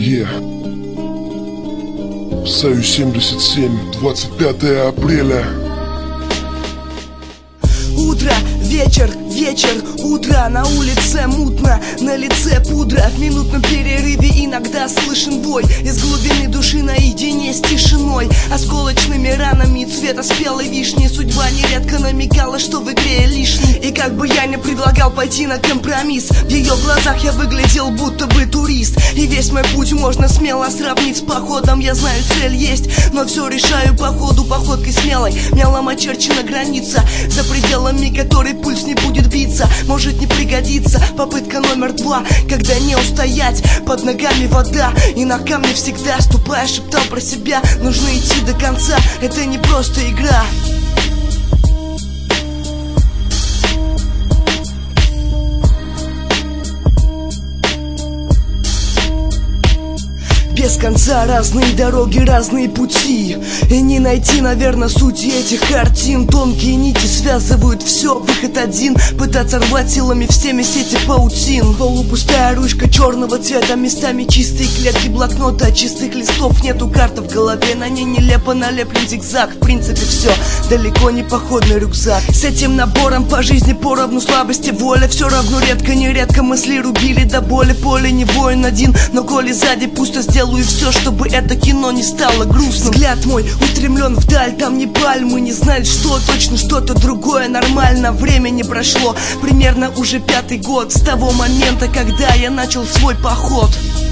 Союз 77, 25 апреля. Утро, вечер, утро, на улице мутно, на лице пудра. В минутном перерыве иногда слышен вой из глубины души наедине с тишиной, осколочными ранами цвета спелой вишни. Судьба нередко намекала, что в игре лишний. И как бы я не предлагал пойти на компромисс, в ее глазах я выглядел будто бы турист. И весь мой путь можно смело сравнить с походом. Я знаю, цель есть, но все решаю по ходу, походкой смелой. Мелом очерчена граница, за пределами которой пульс не будет биться. Может не пригодится попытка номер 2, когда не устоять, под ногами вода и на камне всегда ступая, шептал про себя: нужно идти до конца, это не просто игра. Без конца разные дороги, разные пути, и не найти, наверное, сути этих картин. Тонкие нити связывают все, выход один: пытаться рвать силами всеми сети паутин. Полупустая ручка черного цвета, местами чистые клетки блокнота. Чистых листов нету, карта в голове, на ней нелепо налеплен зигзаг. В принципе все, далеко не походный рюкзак. С этим набором по жизни поровну слабости, воля. Все равно редко, нередко мысли рубили до боли. Поле не воин один, но коли сзади пусто, сделаю все, чтобы это кино не стало грустным. Взгляд мой устремлен вдаль, там не пальмы, не знали, что точно что-то другое нормально. Времени прошло примерно уже 5-й год с того момента, когда я начал свой поход.